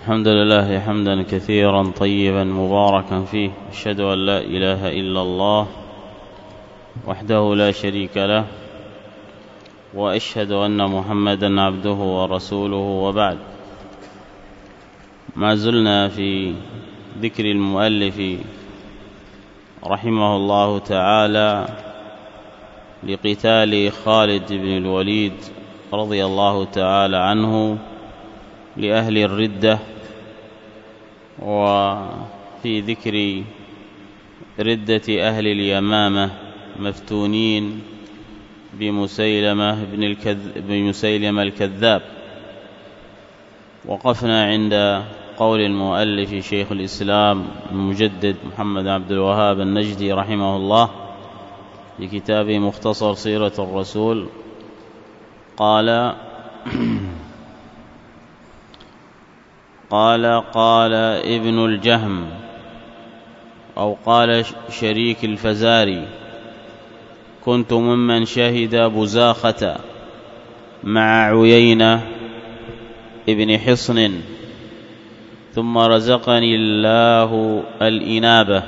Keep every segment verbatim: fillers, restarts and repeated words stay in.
الحمد لله حمدا كثيرا طيبا مباركا فيه، أشهد أن لا إله إلا الله وحده لا شريك له، وأشهد أن محمدا عبده ورسوله، وبعد. ما زلنا في ذكر المؤلف رحمه الله تعالى لقتال خالد بن الوليد رضي الله تعالى عنه لأهل الردة، وفي ذكر ردة أهل اليمامة مفتونين بمسيلمة بن الكذ... بمسيلمة الكذاب. وقفنا عند قول المؤلف شيخ الإسلام المجدد محمد عبد الوهاب النجدي رحمه الله في كتابه مختصر سيرة الرسول، قال قال قال ابن الجهم أو قال شريك الفزاري: كنت ممن شهد بزاخة مع عيينة ابن حصن، ثم رزقني الله الإنابة.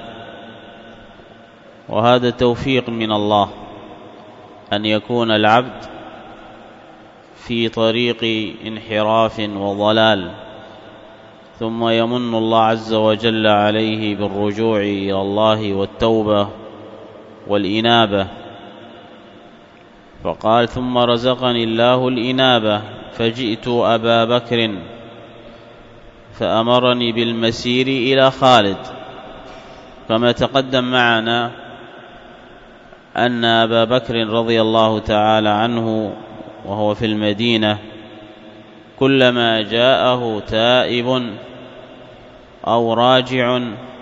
وهذا توفيق من الله أن يكون العبد في طريق انحراف وضلال، ثم يمن الله عز وجل عليه بالرجوع إلى الله والتوبة والإنابة. فقال: ثم رزقني الله الإنابة، فجئت أبا بكر فأمرني بالمسير إلى خالد. كما تقدم معنا أن أبا بكر رضي الله تعالى عنه وهو في المدينة كلما جاءه تائب أو راجع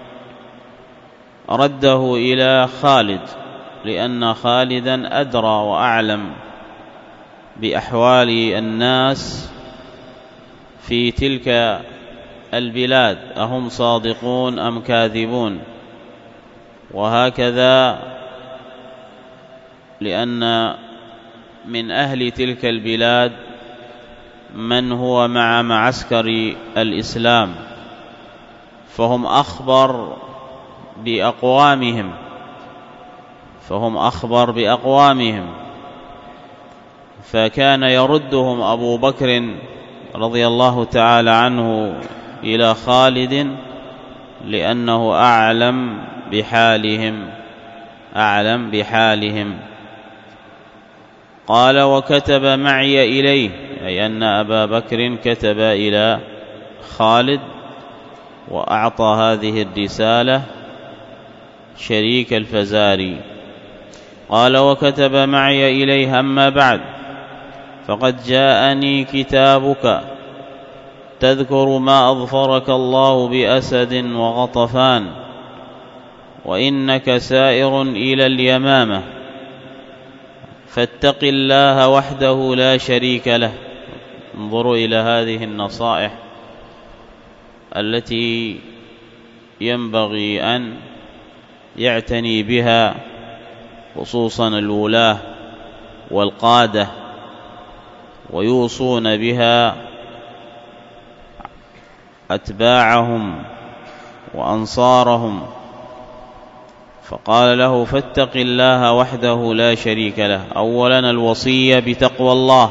رده إلى خالد، لأن خالدا أدرى وأعلم بأحوال الناس في تلك البلاد، أهم صادقون أم كاذبون. وهكذا لأن من أهل تلك البلاد من هو مع معسكر الإسلام، فهم أخبر بأقوامهم فهم أخبر بأقوامهم فكان يردهم أبو بكر رضي الله تعالى عنه إلى خالد، لأنه أعلم بحالهم أعلم بحالهم قال: وكتب معي إليه، أي أن أبا بكر كتب إلى خالد وأعطى هذه الرسالة شريك الفزاري. قال: وكتب معي إليه: أما بعد، فقد جاءني كتابك تذكر ما أظفرك الله بأسد وغطفان، وإنك سائر إلى اليمامة، فاتق الله وحده لا شريك له. انظروا إلى هذه النصائح التي ينبغي أن يعتني بها خصوصا الولاة والقادة، ويوصون بها أتباعهم وأنصارهم. فقال له: فاتق الله وحده لا شريك له. أولا الوصية بتقوى الله،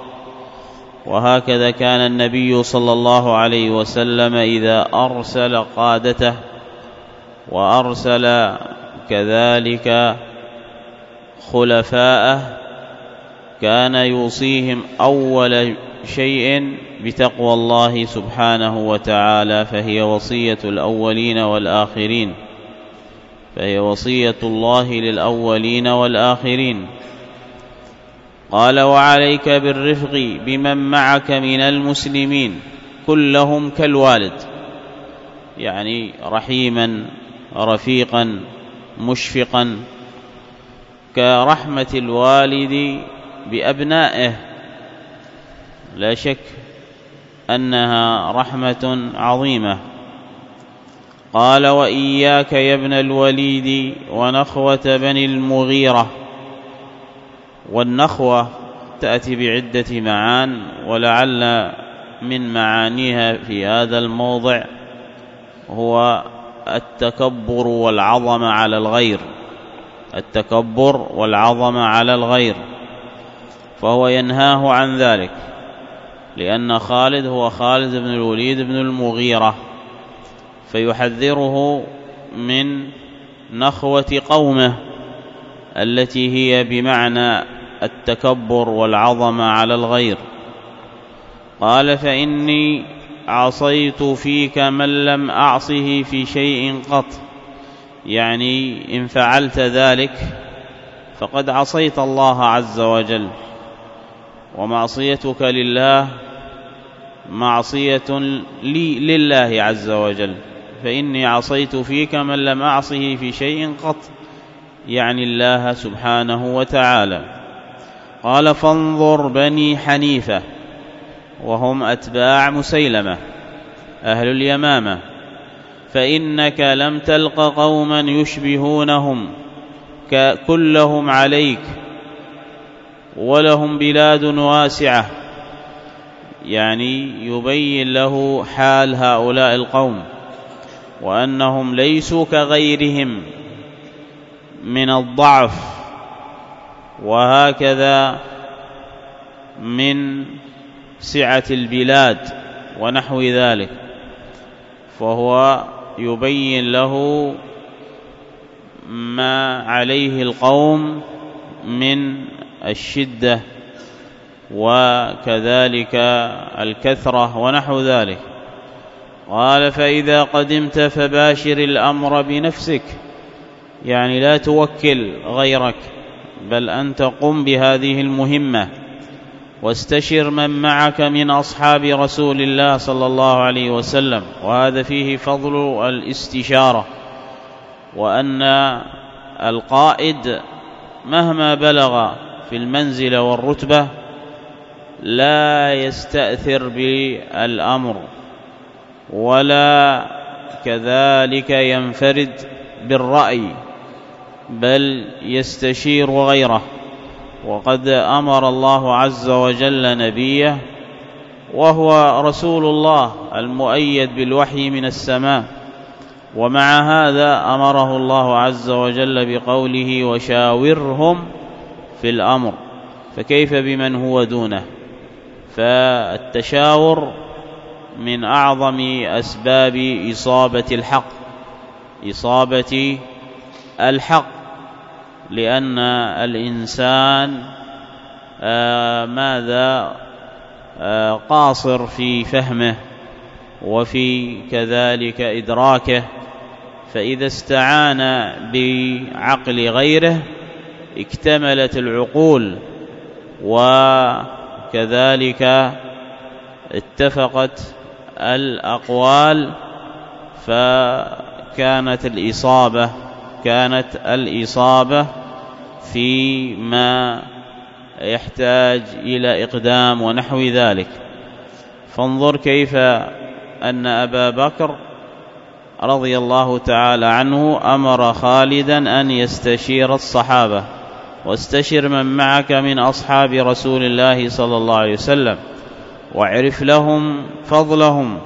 وهكذا كان النبي صلى الله عليه وسلم إذا أرسل قادته وأرسل كذلك خلفاءه كان يوصيهم أول شيء بتقوى الله سبحانه وتعالى، فهي وصية الأولين والآخرين فهي وصية الله للأولين والآخرين. قال: وعليك بالرفق بمن معك من المسلمين كلهم كالوالد، يعني رحيما رفيقا مشفقا كرحمة الوالد بأبنائه، لا شك أنها رحمة عظيمة. قال: وإياك يا ابن الوليد ونخوة بني المغيرة. والنخوة تأتي بعدة معان، ولعل من معانيها في هذا الموضع هو التكبر والعظمة على الغير، التكبر والعظمة على الغير، فهو ينهاه عن ذلك، لأن خالد هو خالد بن الوليد بن المغيرة، فيحذره من نخوة قومه التي هي بمعنى التكبر والعظمة على الغير. قال: فإني عصيت فيك من لم أعصه في شيء قط، يعني إن فعلت ذلك فقد عصيت الله عز وجل، ومعصيتك لله معصية لي لله عز وجل، فإني عصيت فيك من لم أعصه في شيء قط، يعني الله سبحانه وتعالى. قال: فانظر بني حنيفة، وهم أتباع مسيلمة أهل اليمامة، فإنك لم تلق قوما يشبهونهم كلهم عليك، ولهم بلاد واسعة، يعني يبين له حال هؤلاء القوم، وأنهم ليسوا كغيرهم من الضعف، وهكذا من سعة البلاد ونحو ذلك، فهو يبين له ما عليه القوم من الشدة وكذلك الكثرة ونحو ذلك. قال: فإذا قدمت فباشر الأمر بنفسك، يعني لا توكل غيرك، بل أنت قم بهذه المهمة، واستشر من معك من أصحاب رسول الله صلى الله عليه وسلم، وهذا فيه فضل الاستشارة، وأن القائد مهما بلغ في المنزل والرتبة لا يستأثر بالأمر، ولا كذلك ينفرد بالرأي، بل يستشير غيره. وقد أمر الله عز وجل نبيه، وهو رسول الله المؤيد بالوحي من السماء، ومع هذا أمره الله عز وجل بقوله: وشاورهم في الأمر، فكيف بمن هو دونه؟ فالتشاور من أعظم أسباب إصابة الحق إصابة الحق لأن الإنسان آه ماذا آه قاصر في فهمه وفي كذلك إدراكه، فإذا استعان بعقل غيره اكتملت العقول، وكذلك اتفقت الأقوال، فكانت الإصابة كانت الإصابة فيما يحتاج إلى إقدام ونحو ذلك. فانظر كيف أن أبا بكر رضي الله تعالى عنه أمر خالدا أن يستشير الصحابة: واستشر من معك من أصحاب رسول الله صلى الله عليه وسلم، واعرف لهم فضلهم،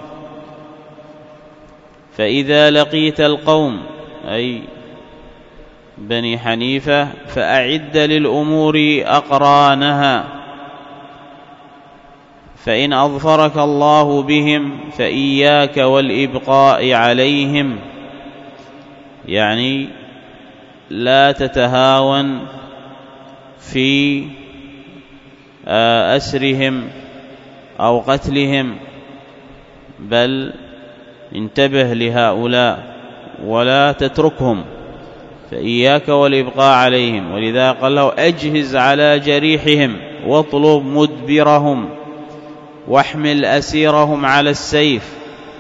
فإذا لقيت القوم أي بني حنيفة فأعد للأمور أقرانها، فإن أظفرك الله بهم فإياك والإبقاء عليهم، يعني لا تتهاون في أسرهم أو قتلهم، بل انتبه لهؤلاء ولا تتركهم، فإياك والإبقاء عليهم. ولذا قال له: أجهز على جريحهم واطلب مدبرهم واحمل أسيرهم على السيف،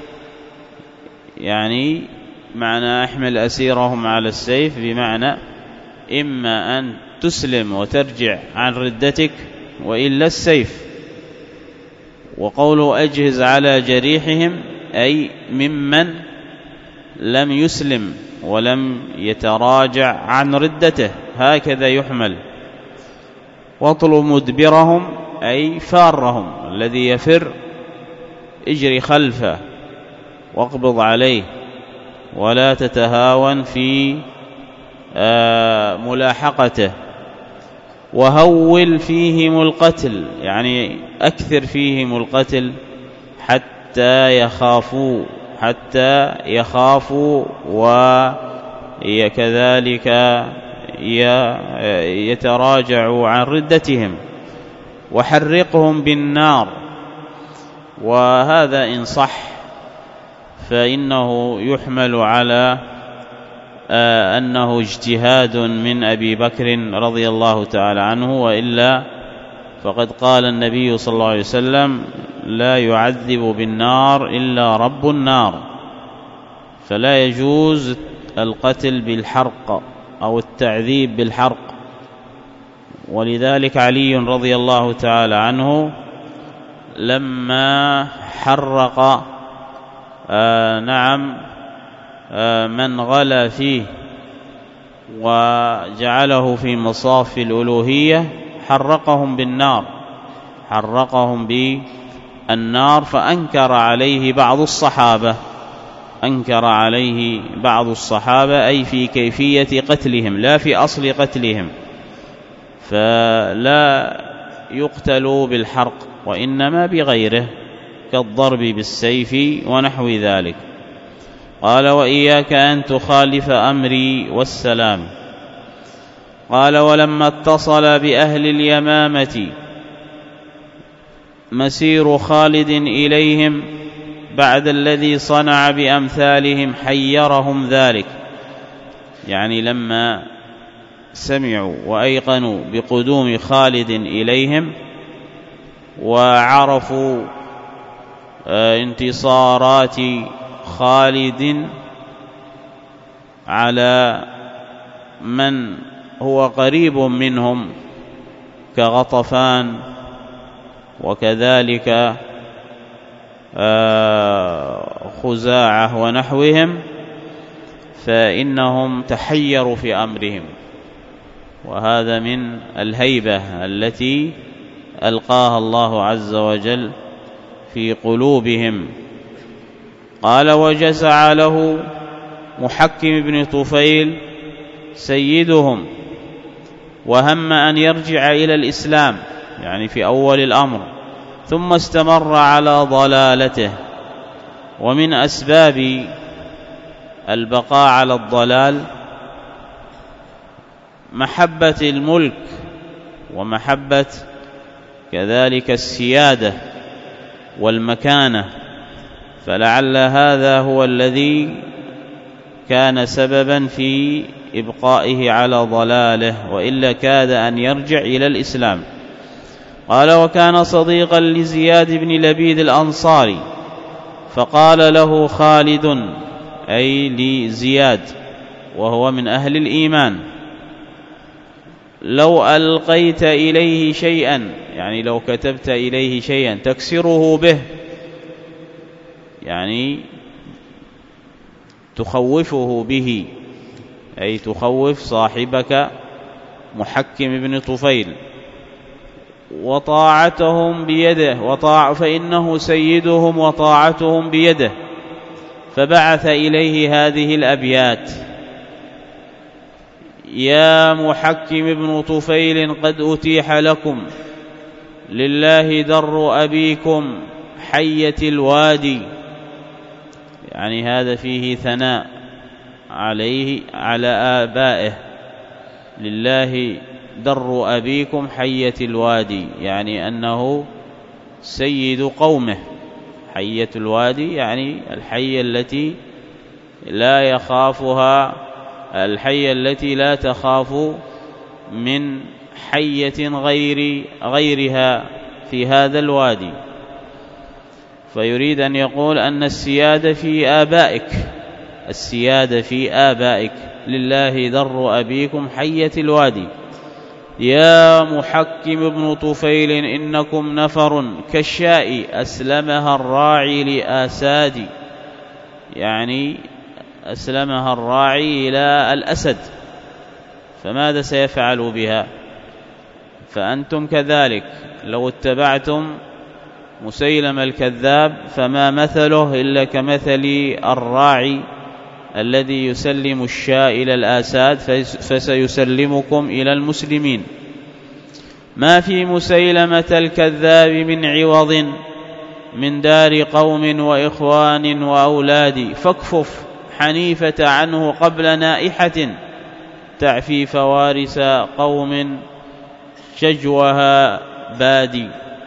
يعني معنى احمل أسيرهم على السيف بمعنى إما أن تسلم وترجع عن ردتك، وإلا السيف. وقوله أجهز على جريحهم أي ممن لم يسلم ولم يتراجع عن ردته، هكذا يحمل. واطلب مدبرهم أي فارهم، الذي يفر اجري خلفه واقبض عليه، ولا تتهاون في ملاحقته، وهول فيهم القتل، يعني أكثر فيهم القتل حتى يخافوا حتى يخافوا وكذلك يتراجعوا عن ردتهم، وحرقهم بالنار. وهذا إن صح فإنه يحمل على أنه اجتهاد من أبي بكر رضي الله تعالى عنه، وإلا فقد قال النبي صلى الله عليه وسلم: لا يعذب بالنار إلا رب النار. فلا يجوز القتل بالحرق أو التعذيب بالحرق. ولذلك علي رضي الله تعالى عنه لما حرق آه نعم آه من غلا فيه وجعله في مصاف الألوهية حرقهم بالنار حرقهم بالنار فأنكر عليه بعض الصحابة أنكر عليه بعض الصحابة أي في كيفية قتلهم لا في أصل قتلهم، فلا يقتل بالحرق وإنما بغيره كالضرب بالسيف ونحو ذلك. قال: وإياك أن تخالف أمري والسلام. قال: ولما اتصل بأهل اليمامة مسير خالد إليهم بعد الذي صنع بأمثالهم حيرهم ذلك، يعني لما سمعوا وأيقنوا بقدوم خالد إليهم وعرفوا انتصارات خالد على من هو قريب منهم كغطفان وكذلك خزاعة ونحوهم، فإنهم تحيروا في أمرهم، وهذا من الهيبة التي ألقاها الله عز وجل في قلوبهم. قال: وجزع له محكم بن طفيل سيدهم، وهم أن يرجع إلى الإسلام، يعني في أول الأمر، ثم استمر على ضلالته. ومن أسباب البقاء على الضلال محبة الملك ومحبة كذلك السيادة والمكانة، فلعل هذا هو الذي كان سببا في إبقائه على ضلاله، وإلا كاد أن يرجع إلى الإسلام. قال: وكان صديقا لزياد بن لبيد الأنصاري، فقال له خالد أي لزياد وهو من أهل الإيمان: لو ألقيت إليه شيئا، يعني لو كتبت إليه شيئا تكسره به، يعني تخوفه به، أي تخوف صاحبك محكم بن طفيل، وطاعتهم بيده، وطاع فإنه سيدهم وطاعتهم بيده، فبعث إليه هذه الأبيات: يا محكم بن طفيل قد أتيح لكم لله در أبيكم حية الوادي، يعني هذا فيه ثناء عليه على آبائه، لله در أبيكم حية الوادي، يعني أنه سيد قومه. حية الوادي يعني الحية التي لا يخافها الحية التي لا تخاف من حية غير غيرها في هذا الوادي. فيريد أن يقول أن السيادة في آبائك السيادة في آبائك لله در أبيكم حية الوادي. يا محكم بن طفيل إنكم نفر كالشاء أسلمها الراعي لآساد، يعني أسلمها الراعي إلى الأسد، فماذا سيفعل بها؟ فأنتم كذلك لو اتبعتم مسيلمة الكذاب فما مثله إلا كمثل الراعي الذي يسلم الشاة إلى الآساد فسيسلمكم إلى المسلمين. ما في مسيلمة الكذاب من عوض من دار قوم وإخوان وأولاد، فاكفف حنيفة عنه قبل نائحة تعفي فوارس قوم شجوها بادي.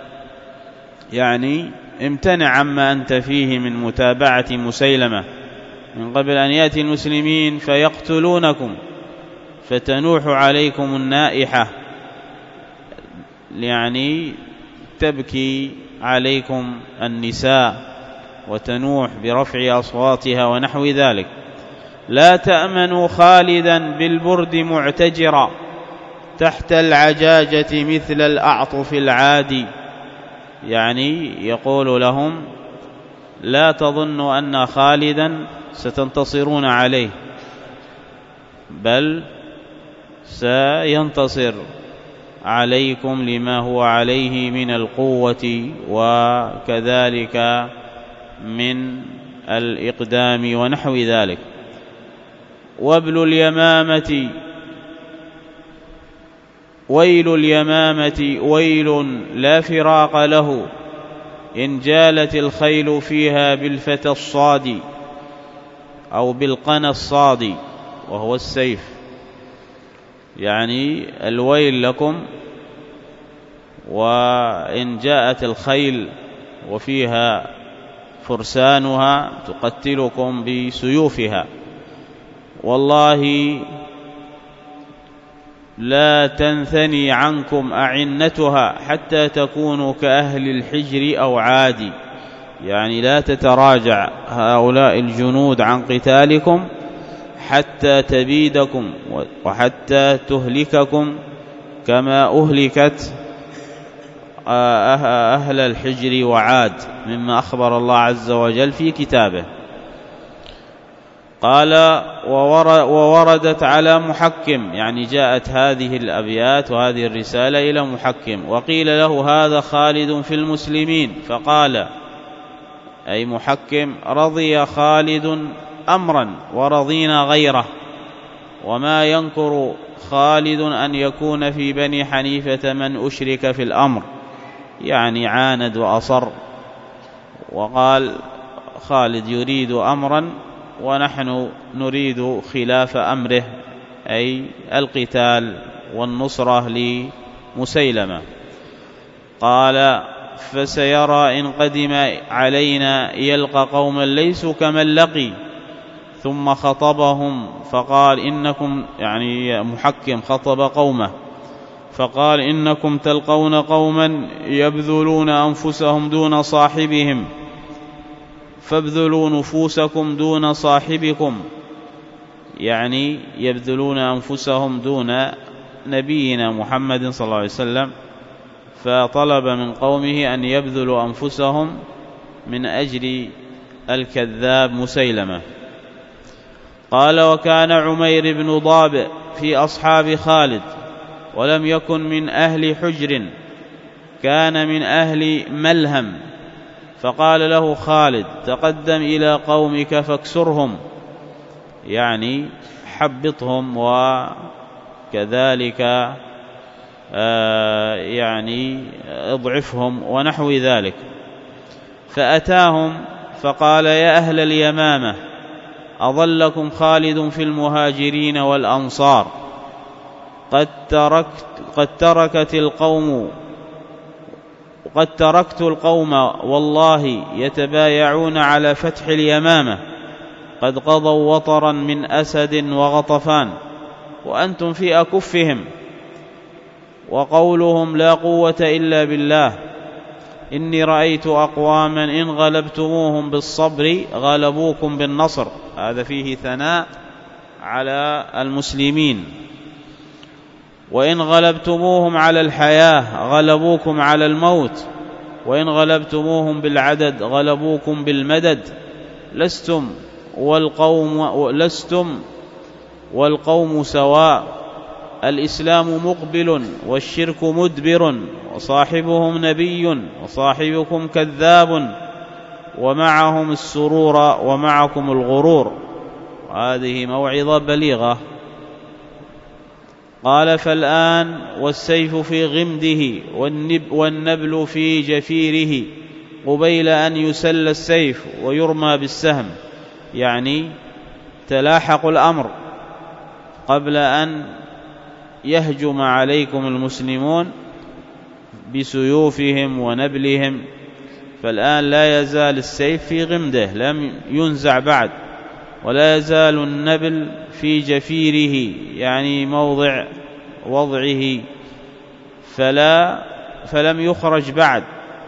يعني امتنع عما أنت فيه من متابعة مسيلمة من قبل أن يأتي المسلمين فيقتلونكم فتنوح عليكم النائحة، يعني تبكي عليكم النساء وتنوح برفع أصواتها ونحو ذلك. لا تأمنوا خالدا بالبرد معتجرا تحت العجاجة مثل الأعطف العادي. يعني يقول لهم لا تظنوا أن خالدا ستنتصرون عليه، بل سينتصر عليكم لما هو عليه من القوة وكذلك من الإقدام ونحو ذلك. وابل اليمامة ويل اليمامة ويل لا فراق له إن جالت الخيل فيها بالفتى الصادي أو بالقنا الصادي وهو السيف. يعني الويل لكم وإن جاءت الخيل وفيها فرسانها تقتلكم بسيوفها. والله لا تنثني عنكم أعنتها حتى تكونوا كأهل الحجر أو عادي. يعني لا تتراجع هؤلاء الجنود عن قتالكم حتى تبيدكم وحتى تهلككم كما أهلكت أهل الحجر وعاد، مما أخبر الله عز وجل في كتابه. قال ووردت على محكم، يعني جاءت هذه الأبيات وهذه الرسالة إلى محكم وقيل له هذا خالد في المسلمين، فقال أي محكم رضي خالد أمرا ورضينا غيره، وما ينكر خالد أن يكون في بني حنيفة من أشرك في الأمر، يعني عاند وأصر. وقال خالد يريد أمرا ونحن نريد خلاف أمره، أي القتال والنصرة لمسيلمة. قال فسيرى إن قدم علينا يلقى قوما ليسوا كمن لقي. ثم خطبهم فقال إنكم، يعني محكم خطب قومه فقال إنكم تلقون قوما يبذلون أنفسهم دون صاحبهم، فابذلوا نفوسكم دون صاحبكم. يعني يبذلون أنفسهم دون نبينا محمد صلى الله عليه وسلم، فطلب من قومه أن يبذلوا أنفسهم من أجل الكذاب مسيلمة. قال وكان عمير بن ضابئ في أصحاب خالد ولم يكن من أهل حجر، كان من أهل ملهم، فقال له خالد تقدم إلى قومك فاكسرهم، يعني حبطهم وكذلك آه يعني اضعفهم ونحو ذلك. فأتاهم فقال يا أهل اليمامة أظلكم خالد في المهاجرين والأنصار، قد تركت قد تركت القوم قد تركت القوم والله يتبايعون على فتح اليمامة، قد قضوا وطرا من أسد وغطفان وأنتم في أكفهم، وقولهم لا قوة إلا بالله. إني رأيت أقواما إن غلبتموهم بالصبر غلبوكم بالنصر. هذا فيه ثناء على المسلمين. وإن غلبتموهم على الحياة غلبوكم على الموت، وإن غلبتموهم بالعدد غلبوكم بالمدد. لستم والقوم لستم والقوم سواء، الإسلام مقبل والشرك مدبر، وصاحبهم نبي وصاحبكم كذاب ومعهم السرور ومعكم الغرور. هذه موعظة بليغة. قال فالآن والسيف في غمده والنبل في جفيره قبيل أن يسل السيف ويرمى بالسهم، يعني تلاحق الأمر قبل أن يهجم عليكم المسلمون بسيوفهم ونبلهم. فالآن لا يزال السيف في غمده لم ينزع بعد، ولا يزال النبل في جفيره يعني موضع وضعه فلا فلم يخرج بعد،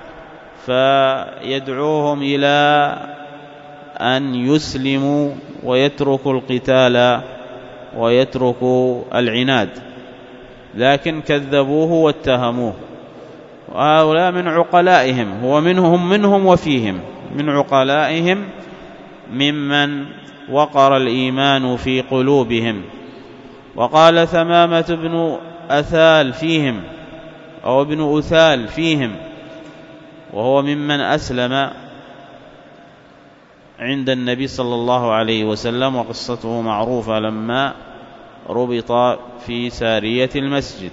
فيدعوهم إلى أن يسلموا ويتركوا القتال ويتركوا العناد، لكن كذبوه واتهموه. وهؤلاء من عقلائهم، هو منهم منهم وفيهم، من عقلائهم ممن وقر الإيمان في قلوبهم. وقال ثمامة بن أثال فيهم أو ابن أثال فيهم، وهو ممن أسلم عند النبي صلى الله عليه وسلم، وقصته معروفة لما ربط في سارية المسجد،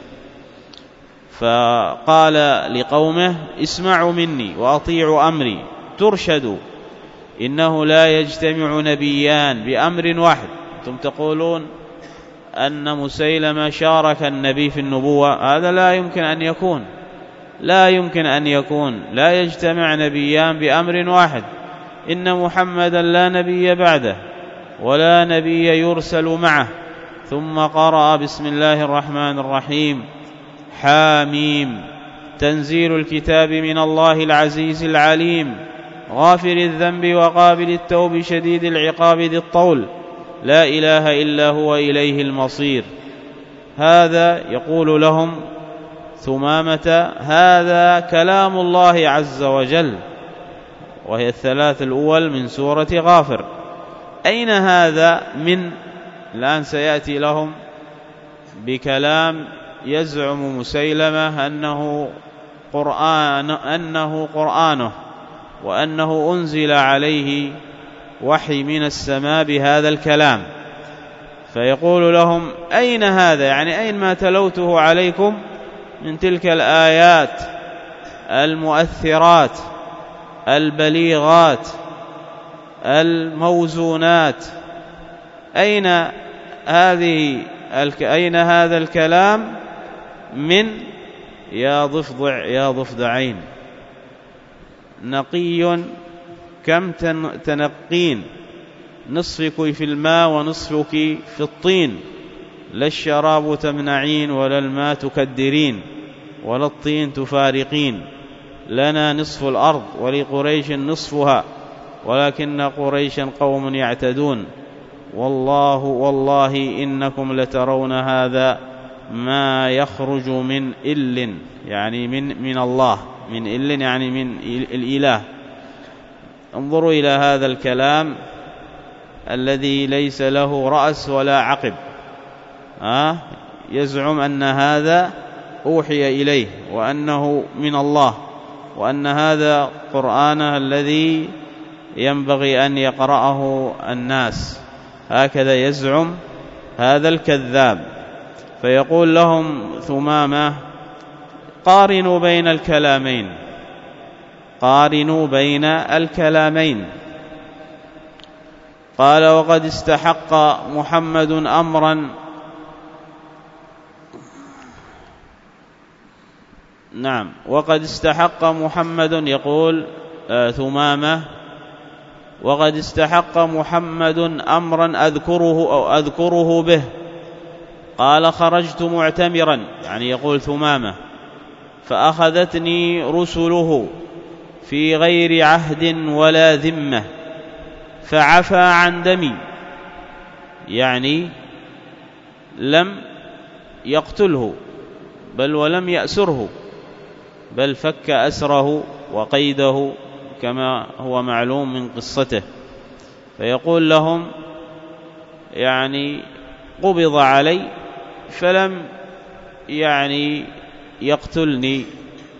فقال لقومه اسمعوا مني وأطيعوا أمري ترشدوا، إنه لا يجتمع نبيان بأمر واحد. أنتم تقولون أن مسيلمة شارك النبي في النبوة، هذا لا يمكن أن يكون، لا يمكن أن يكون، لا يجتمع نبيان بأمر واحد. إن محمدا لا نبي بعده ولا نبي يرسل معه. ثم قرأ بسم الله الرحمن الرحيم حاميم تنزيل الكتاب من الله العزيز العليم غافر الذنب وقابل التوب شديد العقاب ذي الطول لا إله إلا هو إليه المصير. هذا يقول لهم ثمامة هذا كلام الله عز وجل، وهي الثلاث الأول من سورة غافر. أين هذا من؟ الآن سيأتي لهم بكلام يزعم مسيلمة أنه قرآن أنه قرآنه وأنه أنزل عليه وحي من السماء بهذا الكلام، فيقول لهم أين هذا؟ يعني أين ما تلوته عليكم من تلك الآيات المؤثرات البليغات الموزونات؟ أين هذه أين هذا الكلام من؟ يا ضفدع يا ضفدعين نقي كم تنقين نصفك في الماء ونصفك في الطين، لا الشراب تمنعين ولا الماء تكدرين ولا الطين تفارقين، لنا نصف الأرض ولقريش نصفها ولكن قريشا قوم يعتدون، والله والله إنكم لترون هذا ما يخرج من إل، يعني من من الله، من إل يعني من الإله. انظروا إلى هذا الكلام الذي ليس له رأس ولا عقب، آه يزعم أن هذا أوحي إليه وأنه من الله وأن هذا قرآنه الذي ينبغي أن يقرأه الناس، هكذا يزعم هذا الكذاب. فيقول لهم ثمامة قارنوا بين الكلامين، قارنوا بين الكلامين. قال وقد استحق محمد أمرا نعم وقد استحق محمد يقول آه ثمامة وقد استحق محمد أمرا أذكره أو أذكره به. قال خرجت معتمرا، يعني يقول ثمامة فأخذتني رسله في غير عهد ولا ذمة فعفى عن دمي، يعني لم يقتله بل ولم يأسره، بل فك أسره وقيده كما هو معلوم من قصته. فيقول لهم يعني قبض علي فلم يعني يقتلني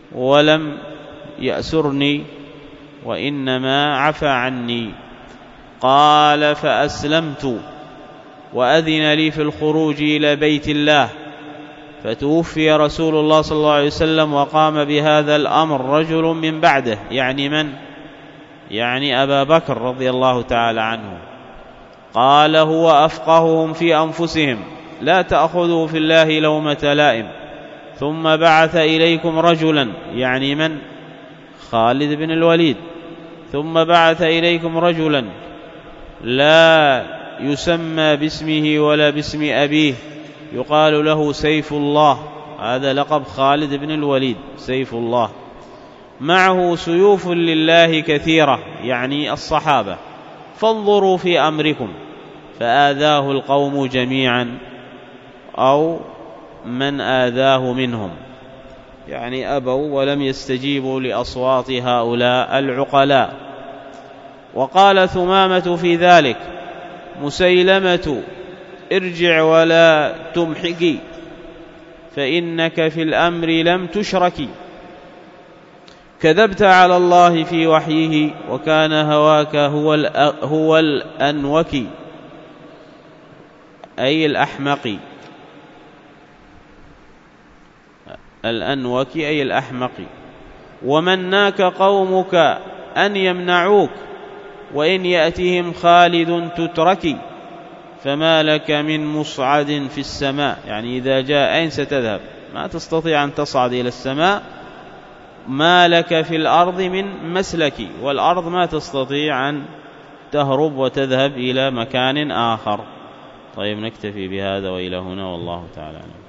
ولم يأسرني وإنما عفى عني. قال فأسلمت وأذن لي في الخروج إلى بيت الله، فتوفي رسول الله صلى الله عليه وسلم وقام بهذا الأمر رجل من بعده، يعني من؟ يعني أبا بكر رضي الله تعالى عنه. قال هو أفقههم في أنفسهم، لا تأخذوا في الله لومة لائم. ثم بعث إليكم رجلا، يعني من؟ خالد بن الوليد. ثم بعث إليكم رجلا لا يسمى باسمه ولا باسم أبيه، يقال له سيف الله، هذا لقب خالد بن الوليد سيف الله، معه سيوف لله كثيرة، يعني الصحابة، فانظروا في أمركم. فآذاه القوم جميعا أو من آذاه منهم، يعني أبوا ولم يستجيبوا لأصوات هؤلاء العقلاء. وقال ثمامة في ذلك: مسيلمة ارجع ولا تمحكي، فإنك في الأمر لم تشركي، كذبت على الله في وحيه، وكان هواك هو هو الأنوك، أي الأحمق، الأنوك أي الأحمق. ومناك قومك أن يمنعوك، وإن يأتهم خالد تتركي، فما لك من مصعد في السماء، يعني إذا جاء أين ستذهب؟ ما تستطيع أن تصعد إلى السماء. ما لك في الأرض من مسلك، والأرض ما تستطيع أن تهرب وتذهب إلى مكان آخر. طيب، نكتفي بهذا وإلى هنا، والله تعالى أعلم.